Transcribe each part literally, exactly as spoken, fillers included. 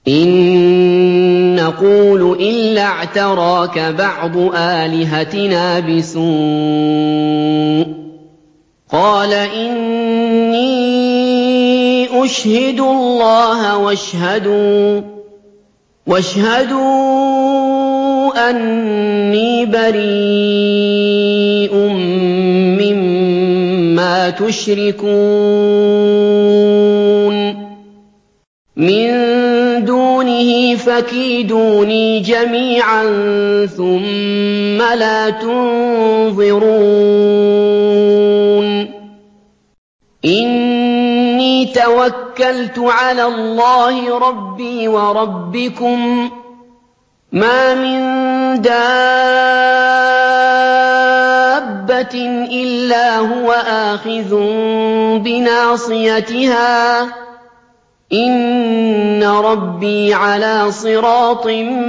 إِن نَّقُولُ إِلَّا اعْتَرَاكَ بَعْضُ آلِهَتِنَا بِسُوءٍ ۗ قَالَ إِنِّي أُشْهِدُ اللَّهَ وَاشْهَدُوا أَنِّي بَرِيءٌ مِّمَّا تُشْرِكُونَ مِن دُونِهِ فَكِيدُونِي جَمِيعًا ثُمَّ لَا تُنظِرُونِ إِنِّي تَوَكَّلْتُ عَلَى اللَّهِ رَبِّي وَرَبِّكُم مَّا مِن دَابَّةٍ إِلَّا هُوَ آخِذٌ بِنَاصِيَتِهَا ۚ إِنَّ رَبِّي عَلَىٰ صِرَاطٍ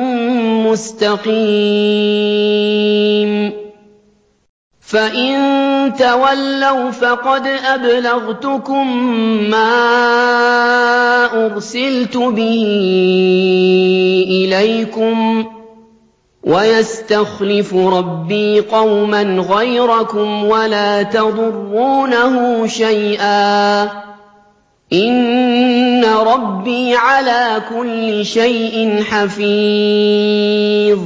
مُّسْتَقِيمٍ فَإِن تَوَلَّوْا فَقَدْ أَبْلَغْتُكُم مَّا أُرْسِلْتُ بِهِ إِلَيْكُمْ ۚ وَيَسْتَخْلِفُ رَبِّي قَوْمًا غَيْرَكُمْ وَلَا تَضُرُّونَهُ شَيْئًا ۚ إِنَّ رَبِّي عَلَىٰ كُلِّ شَيْءٍ حَفِيظٌ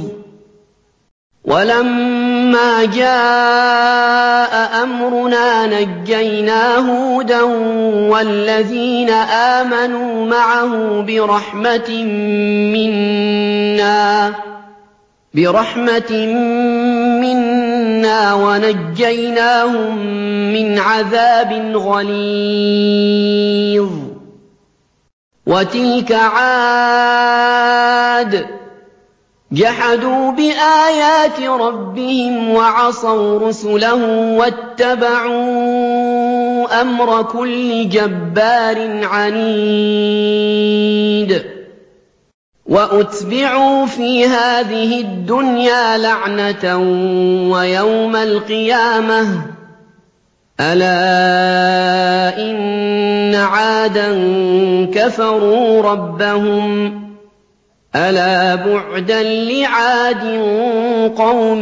وَلَمَّا جَاءَ أَمْرُنَا نَجَّيْنَا هُودًا وَالَّذِينَ آمَنُوا مَعَهُ بِرَحْمَةٍ مِّنَّا وَنَجَّيْنَاهُم مِّنْ عَذَابٍ غَلِيظٍ وَتِلْكَ عَادٌ ۖ جَحَدُوا بِآيَاتِ رَبِّهِمْ وَعَصَوْا رُسُلَهُ وَاتَّبَعُوا أَمْرَ كُلِّ جَبَّارٍ عَنِيدٍ وَأُتْبِعُوا فِي هَٰذِهِ الدُّنْيَا لَعْنَةً وَيَوْمَ الْقِيَامَةِ ۗ أَلَا إِنَّ عَادًا كَفَرُوا رَبَّهُمْ ۗ أَلَا بُعْدًا لِّعَادٍ قَوْمِ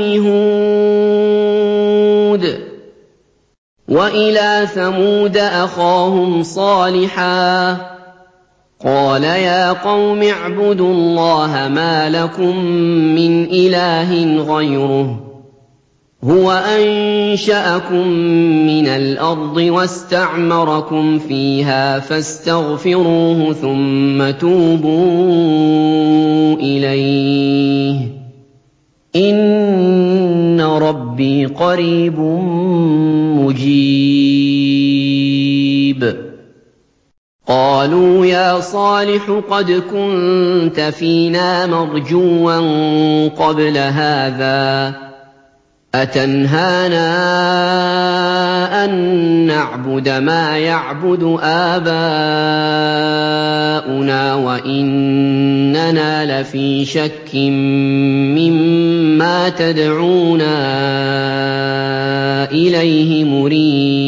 هُودٍ وَإِلَىٰ ثَمُودَ أَخَاهُمْ صَالِحًا ۗ قَالَ يَا قَوْمِ اعْبُدُوا اللَّهَ مَا لَكُم مِّنْ إِلَٰهٍ غَيْرُهُ ۖ هُوَ أَنشَأَكُم مِّنَ الْأَرْضِ وَاسْتَعْمَرَكُمْ فِيهَا فَاسْتَغْفِرُوهُ ثُمَّ تُوبُوا إِلَيْهِ ۚ إِنَّ رَبِّي قَرِيبٌ مُّجِيبٌ قَالُوا يَا صَالِحُ قَدْ كُنتَ فِينَا مَرْجُوًّا قَبْلَ هَٰذَا ۖ أَتَنْهَانَا أَن نَّعْبُدَ مَا يَعْبُدُ آبَاؤُنَا وَإِنَّنَا لَفِي شَكٍّ مِّمَّا تَدْعُونَا إِلَيْهِ مُرِيبٍ